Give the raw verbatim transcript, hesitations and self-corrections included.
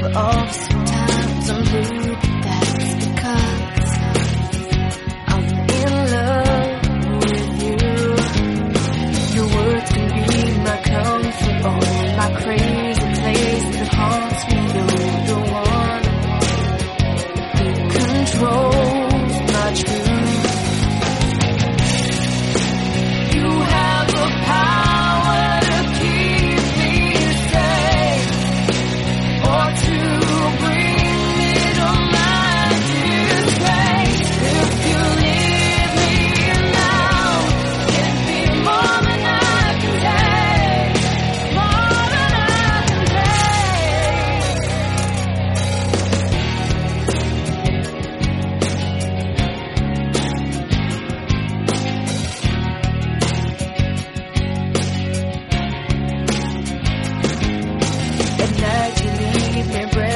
off. Sometimes I'm blue, but that's because I'm in love with you. Your words can be my comfort, oh, my crazy place that haunts me. You're the one who controls my truth. You have the power to keep me safe, or to bring me to my disgrace. If you leave me now, it'd be more than I can take, more than I can At night you leave me breath.